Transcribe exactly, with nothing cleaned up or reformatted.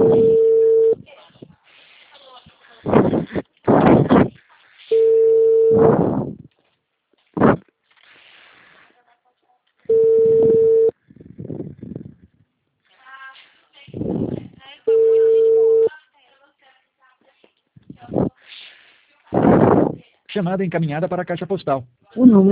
Chamada encaminhada para a caixa postal. O número